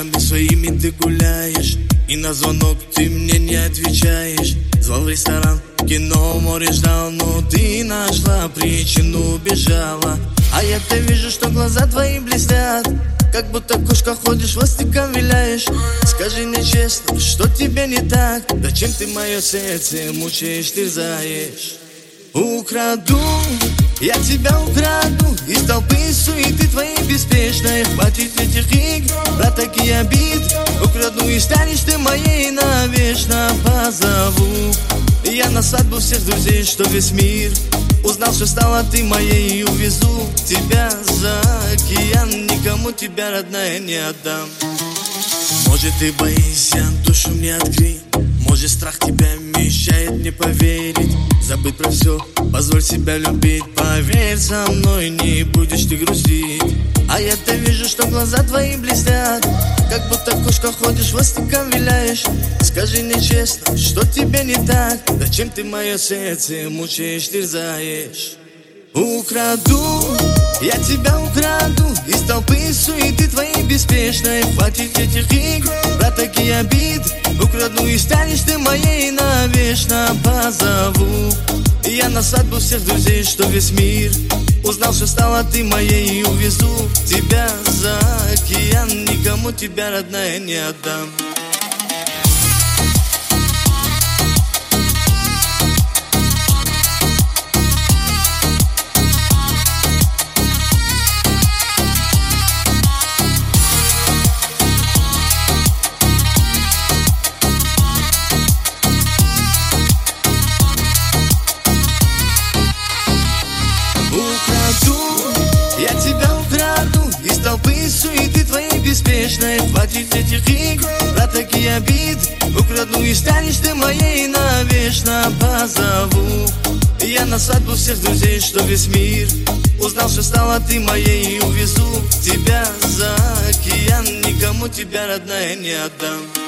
девушками своими ты гуляешь, и на звонок ты мне не отвечаешь. Звал в ресторан, кино, море ждал, но ты нашла причину, убежала. А я-то вижу, что глаза твои блестят, как будто кошка ходишь, хвостиком виляешь. Скажи мне честно, что тебе не так? Зачем ты мое сердце мучаешь, терзаешь? Украду, я тебя украду из толпы суеты твоей беспечной. Хватит этих игр, про такие обид. Украду и станешь ты моей навечно. Позову я на свадьбу всех друзей, что весь мир узнал, что стала ты моей. И увезу тебя за океан, никому тебя, родная, не отдам. Может, ты боишься, душу мне открыть. Может, страх тебя мешает мне поверить. Забыть про все, позволь себя любить. Поверь, со мной не будешь ты грустить. А я-то вижу, что глаза твои блестят, как будто кошка ходишь, хвостиком виляешь. Скажи мне честно, что тебе не так? Зачем ты мое сердце мучаешь, терзаешь? Украду, я тебя украду из толпы суеты твоей беспечной. Хватит этих игр, про такие обид. Украду и станешь ты моей навечно. Позову я на свадьбу всех друзей, что весь мир узнал, что стала ты моей. И увезу тебя за океан, никому тебя, родная, не отдам. Я тебя украду из толпы суеты твоей беспечной. Хватит этих игр, про такие обид. Украду и станешь ты моей навечно. Позову я на свадьбу всех друзей, что весь мир узнал, что стала ты моей. И увезу тебя за океан, никому тебя, родная, не отдам.